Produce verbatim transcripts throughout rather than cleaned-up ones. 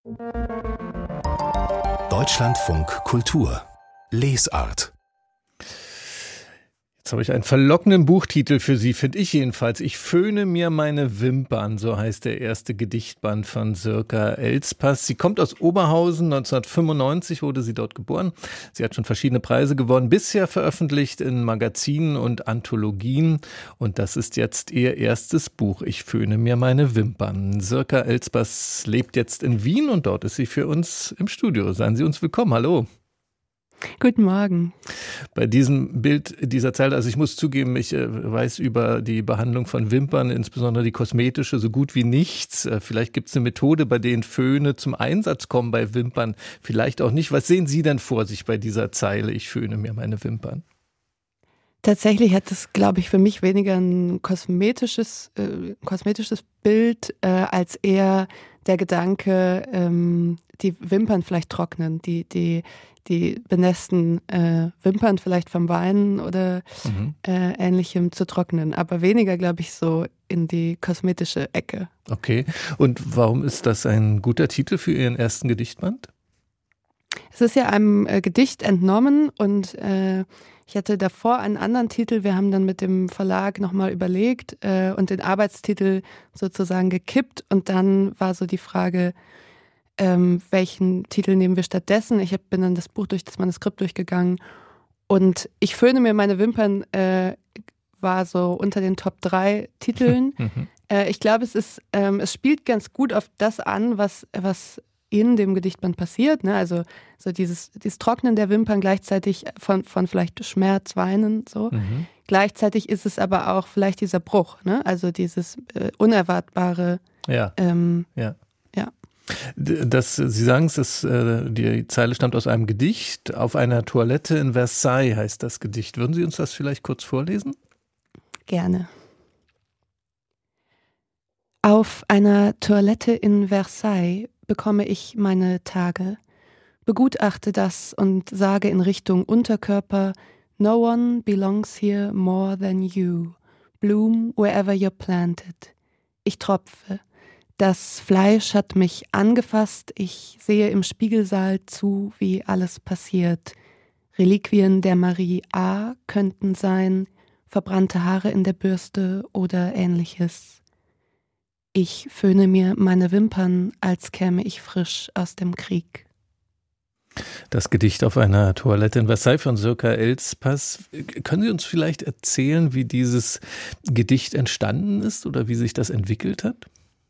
Deutschlandfunk Kultur Lesart. Jetzt habe ich einen verlockenden Buchtitel für Sie, finde ich jedenfalls. Ich föhne mir meine Wimpern, so heißt der erste Gedichtband von Sirka Elspass. Sie kommt aus Oberhausen, neunzehnhundertfünfundneunzig wurde sie dort geboren. Sie hat schon verschiedene Preise gewonnen, bisher veröffentlicht in Magazinen und Anthologien. Und das ist jetzt ihr erstes Buch, Ich föhne mir meine Wimpern. Sirka Elspass lebt jetzt in Wien und dort ist sie für uns im Studio. Seien Sie uns willkommen, hallo. Guten Morgen. Bei diesem Bild dieser Zeile, also ich muss zugeben, ich äh, weiß über die Behandlung von Wimpern, insbesondere die kosmetische, so gut wie nichts. Äh, vielleicht gibt es eine Methode, bei denen Föhne zum Einsatz kommen bei Wimpern, vielleicht auch nicht. Was sehen Sie denn vor sich bei dieser Zeile, ich föhne mir meine Wimpern? Tatsächlich hat es, glaube ich, für mich weniger ein kosmetisches, äh, kosmetisches Bild, äh, als eher der Gedanke, ähm, die Wimpern vielleicht trocknen, die, die, die benässten äh, Wimpern vielleicht vom Weinen oder mhm. äh, Ähnlichem zu trocknen. Aber weniger, glaube ich, so in die kosmetische Ecke. Okay. Und warum ist das ein guter Titel für Ihren ersten Gedichtband? Es ist ja einem äh, Gedicht entnommen und äh, ich hatte davor einen anderen Titel. Wir haben dann mit dem Verlag nochmal überlegt äh, und den Arbeitstitel sozusagen gekippt. Und dann war so die Frage, ähm, welchen Titel nehmen wir stattdessen? Ich hab, bin dann das Buch durch das Manuskript durchgegangen. Und Ich föhne mir meine Wimpern äh, war so unter den Top drei Titeln. äh, ich glaube, es ist, ähm, es spielt ganz gut auf das an, was, was in dem Gedichtband passiert, ne? Also so dieses, dieses Trocknen der Wimpern gleichzeitig von, von vielleicht Schmerz, Weinen, so. Mhm. Gleichzeitig ist es aber auch vielleicht dieser Bruch, ne? Also dieses äh, unerwartbare. Ja. Ähm, ja. ja. Das, Sie sagen es, das, die Zeile stammt aus einem Gedicht. Auf einer Toilette in Versailles heißt das Gedicht. Würden Sie uns das vielleicht kurz vorlesen? Gerne. Auf einer Toilette in Versailles bekomme ich meine Tage, begutachte das und sage in Richtung Unterkörper, no one belongs here more than you, bloom wherever you're planted. Ich tropfe, das Fleisch hat mich angefasst, ich sehe im Spiegelsaal zu, wie alles passiert. Reliquien der Marie A. könnten sein, verbrannte Haare in der Bürste oder ähnliches. Ich föhne mir meine Wimpern, als käme ich frisch aus dem Krieg. Das Gedicht auf einer Toilette in Versailles von Sirka Elspass. Können Sie uns vielleicht erzählen, wie dieses Gedicht entstanden ist oder wie sich das entwickelt hat?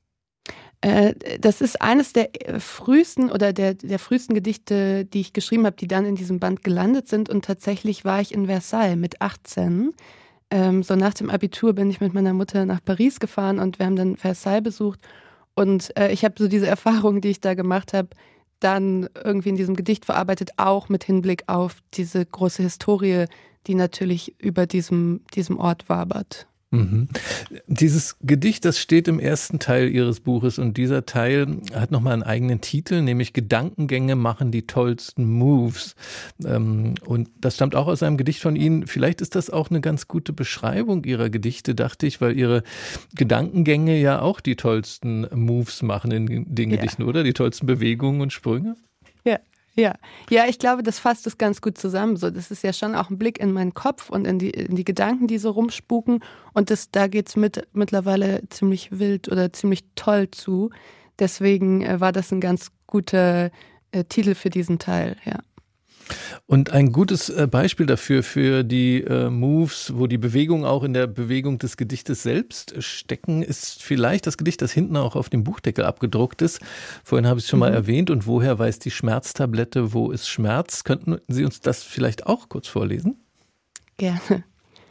Äh, das ist eines der frühesten oder der, der frühesten Gedichte, die ich geschrieben habe, die dann in diesem Band gelandet sind. Und tatsächlich war ich in Versailles mit achtzehn. Ähm, so nach dem Abitur bin ich mit meiner Mutter nach Paris gefahren und wir haben dann Versailles besucht. Und äh, ich habe so diese Erfahrung, die ich da gemacht habe, dann irgendwie in diesem Gedicht verarbeitet, auch mit Hinblick auf diese große Historie, die natürlich über diesem, diesem Ort wabert. Mhm. Dieses Gedicht, das steht im ersten Teil Ihres Buches und dieser Teil hat nochmal einen eigenen Titel, nämlich Gedankengänge machen die tollsten Moves. Und das stammt auch aus einem Gedicht von Ihnen. Vielleicht ist das auch eine ganz gute Beschreibung Ihrer Gedichte, dachte ich, weil Ihre Gedankengänge ja auch die tollsten Moves machen in den Gedichten, ja. Oder? Die tollsten Bewegungen und Sprünge? Ja. Ja, ja, ich glaube, das fasst es ganz gut zusammen. So, das ist ja schon auch ein Blick in meinen Kopf und in die, in die Gedanken, die so rumspuken. Und das, da geht's mit mittlerweile ziemlich wild oder ziemlich toll zu. Deswegen äh, war das ein ganz guter äh, Titel für diesen Teil, ja. Und ein gutes äh, Beispiel dafür, für die äh, Moves, wo die Bewegung auch in der Bewegung des Gedichtes selbst stecken, ist vielleicht das Gedicht, das hinten auch auf dem Buchdeckel abgedruckt ist. Vorhin habe ich es schon mhm. mal erwähnt. Und woher weiß die Schmerztablette, wo ist Schmerz? Könnten Sie uns das vielleicht auch kurz vorlesen? Gerne.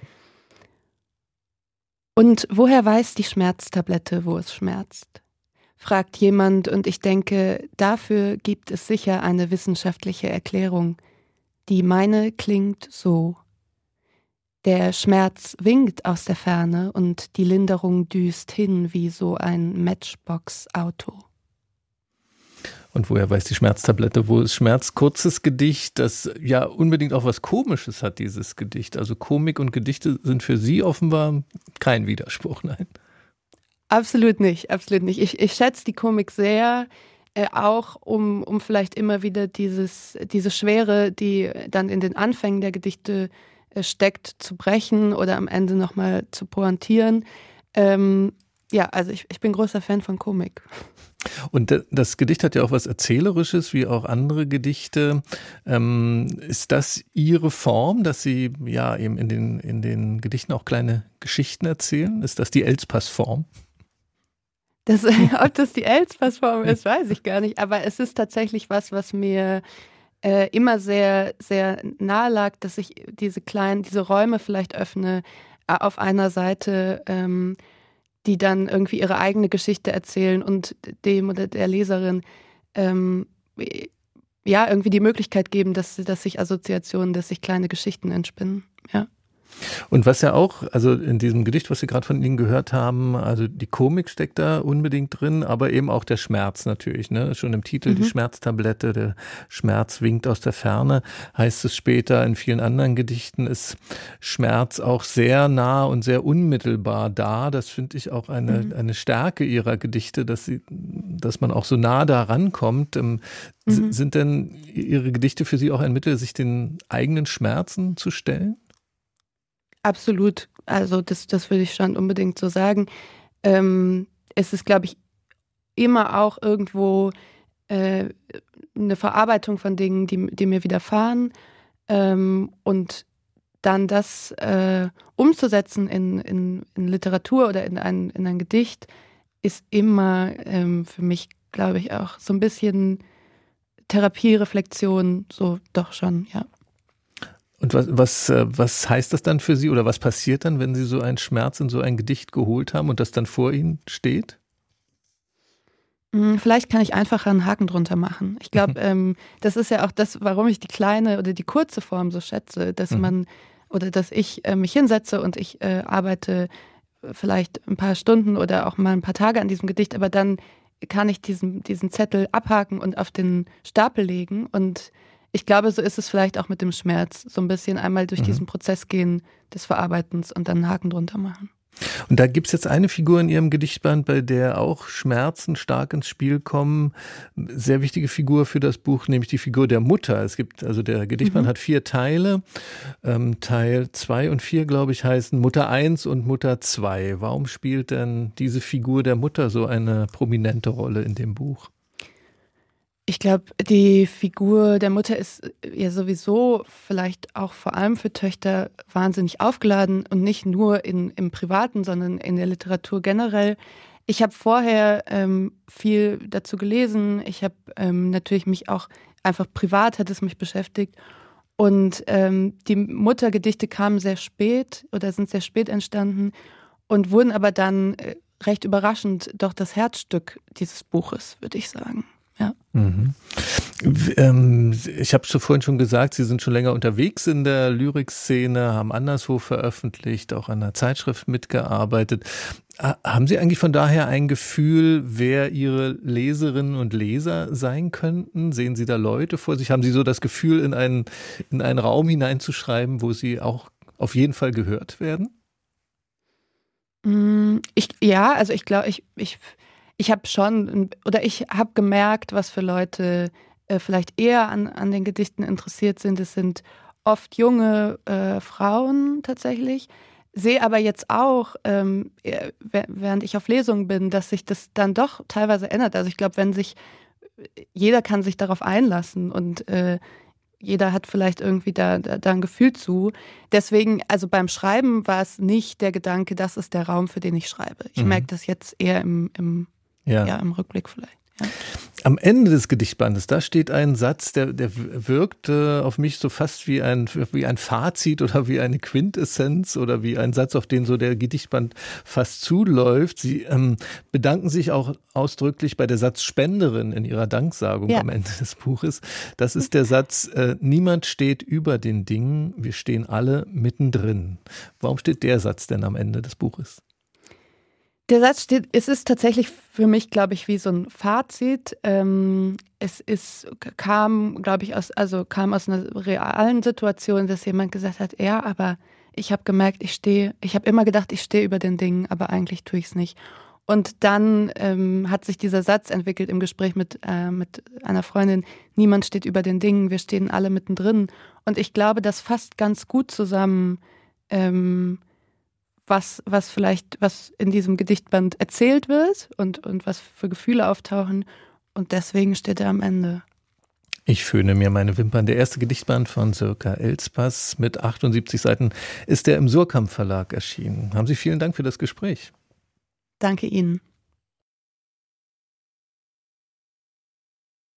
Und woher weiß die Schmerztablette, wo es schmerzt? Fragt jemand und ich denke, dafür gibt es sicher eine wissenschaftliche Erklärung. Die meine klingt so. Der Schmerz winkt aus der Ferne und die Linderung düst hin wie so ein Matchbox-Auto. Und woher weiß die Schmerztablette, wo ist Schmerz? Kurzes Gedicht, das ja unbedingt auch was Komisches hat, dieses Gedicht. Also Komik und Gedichte sind für Sie offenbar kein Widerspruch, nein? Absolut nicht, absolut nicht. Ich, ich schätze die Komik sehr. Äh, auch um, um vielleicht immer wieder dieses, diese Schwere, die dann in den Anfängen der Gedichte äh, steckt, zu brechen oder am Ende nochmal zu pointieren. Ähm, ja, also ich, ich bin großer Fan von Komik. Und das Gedicht hat ja auch was Erzählerisches, wie auch andere Gedichte. Ähm, ist das Ihre Form, dass Sie ja eben in den, in den Gedichten auch kleine Geschichten erzählen? Ist das die Elspass-Form? Das, ob das die Elspass-Form ist, weiß ich gar nicht. Aber es ist tatsächlich was, was mir äh, immer sehr, sehr nahe lag, dass ich diese kleinen, diese Räume vielleicht öffne, auf einer Seite, ähm, die dann irgendwie ihre eigene Geschichte erzählen und dem oder der Leserin ähm, ja irgendwie die Möglichkeit geben, dass, dass sich Assoziationen, dass sich kleine Geschichten entspinnen. Ja. Und was ja auch, also in diesem Gedicht, was wir gerade von Ihnen gehört haben, also die Komik steckt da unbedingt drin, aber eben auch der Schmerz natürlich, ne? Schon im Titel, mhm. die Schmerztablette, der Schmerz winkt aus der Ferne, heißt es später. In vielen anderen Gedichten ist Schmerz auch sehr nah und sehr unmittelbar da. Das finde ich auch eine, mhm. eine Stärke Ihrer Gedichte, dass sie, dass man auch so nah da rankommt. Mhm. Sind denn Ihre Gedichte für Sie auch ein Mittel, sich den eigenen Schmerzen zu stellen? Absolut, also das, das würde ich schon unbedingt so sagen. Ähm, es ist, glaube ich, immer auch irgendwo äh, eine Verarbeitung von Dingen, die, die mir widerfahren ähm, und dann das äh, umzusetzen in, in, in Literatur oder in ein, in ein Gedicht ist immer ähm, für mich, glaube ich, auch so ein bisschen Therapie, Reflexion, so doch schon, ja. Und was, was, was heißt das dann für Sie oder was passiert dann, wenn Sie so einen Schmerz in so ein Gedicht geholt haben und das dann vor Ihnen steht? Vielleicht kann ich einfach einen Haken drunter machen. Ich glaube, ähm, das ist ja auch das, warum ich die kleine oder die kurze Form so schätze, dass mhm. man oder dass ich äh, mich hinsetze und ich äh, arbeite vielleicht ein paar Stunden oder auch mal ein paar Tage an diesem Gedicht, aber dann kann ich diesen, diesen Zettel abhaken und auf den Stapel legen. Und ich glaube, so ist es vielleicht auch mit dem Schmerz. So ein bisschen einmal durch mhm. diesen Prozess gehen des Verarbeitens und dann einen Haken drunter machen. Und da gibt's jetzt eine Figur in Ihrem Gedichtband, bei der auch Schmerzen stark ins Spiel kommen. Sehr wichtige Figur für das Buch, nämlich die Figur der Mutter. Es gibt, also der Gedichtband mhm. hat vier Teile. Ähm, Teil zwei und vier, glaube ich, heißen Mutter eins und Mutter zwei. Warum spielt denn diese Figur der Mutter so eine prominente Rolle in dem Buch? Ich glaube, die Figur der Mutter ist ja sowieso vielleicht auch vor allem für Töchter wahnsinnig aufgeladen und nicht nur in, im Privaten, sondern in der Literatur generell. Ich habe vorher ähm, viel dazu gelesen. Ich habe ähm, natürlich mich auch einfach privat, hat es mich beschäftigt. Und ähm, die Muttergedichte kamen sehr spät oder sind sehr spät entstanden und wurden aber dann äh, recht überraschend doch das Herzstück dieses Buches, würde ich sagen. Ja. Mhm. Ähm, ich habe schon vorhin schon gesagt, Sie sind schon länger unterwegs in der Lyrikszene, haben anderswo veröffentlicht, auch an einer Zeitschrift mitgearbeitet. Haben Sie eigentlich von daher ein Gefühl, wer Ihre Leserinnen und Leser sein könnten? Sehen Sie da Leute vor sich? Haben Sie so das Gefühl, in einen, in einen Raum hineinzuschreiben, wo Sie auch auf jeden Fall gehört werden? Ich, ja, also ich glaube, ich, ich Ich habe schon, oder ich habe gemerkt, was für Leute äh, vielleicht eher an, an den Gedichten interessiert sind. Es sind oft junge äh, Frauen tatsächlich. Sehe aber jetzt auch, ähm, während ich auf Lesungen bin, dass sich das dann doch teilweise ändert. Also ich glaube, wenn sich, jeder kann sich darauf einlassen und äh, jeder hat vielleicht irgendwie da, da, da ein Gefühl zu. Deswegen, also beim Schreiben war es nicht der Gedanke, das ist der Raum, für den ich schreibe. Ich mhm. merke das jetzt eher im, im Ja. ja, im Rückblick vielleicht. Ja. Am Ende des Gedichtbandes, da steht ein Satz, der, der wirkt äh, auf mich so fast wie ein, wie ein Fazit oder wie eine Quintessenz oder wie ein Satz, auf den so der Gedichtband fast zuläuft. Sie ähm, bedanken sich auch ausdrücklich bei der Satzspenderin in ihrer Danksagung ja. am Ende des Buches. Das ist der Satz, äh, niemand steht über den Dingen, wir stehen alle mittendrin. Warum steht der Satz denn am Ende des Buches? Der Satz steht, es ist tatsächlich für mich, glaube ich, wie so ein Fazit. Ähm, es ist, kam, glaube ich, aus, also kam aus einer realen Situation, dass jemand gesagt hat, ja, aber ich habe gemerkt, ich stehe, ich habe immer gedacht, ich stehe über den Dingen, aber eigentlich tue ich es nicht. Und dann ähm, hat sich dieser Satz entwickelt im Gespräch mit, äh, mit einer Freundin, niemand steht über den Dingen, wir stehen alle mittendrin. Und ich glaube, das fasst ganz gut zusammen, ähm, was, was vielleicht, was in diesem Gedichtband erzählt wird und, und was für Gefühle auftauchen. Und deswegen steht er am Ende. Ich föhne mir meine Wimpern. Der erste Gedichtband von Sirka Elspass mit achtundsiebzig Seiten ist der im Surkamp Verlag erschienen. Haben Sie vielen Dank für das Gespräch. Danke Ihnen.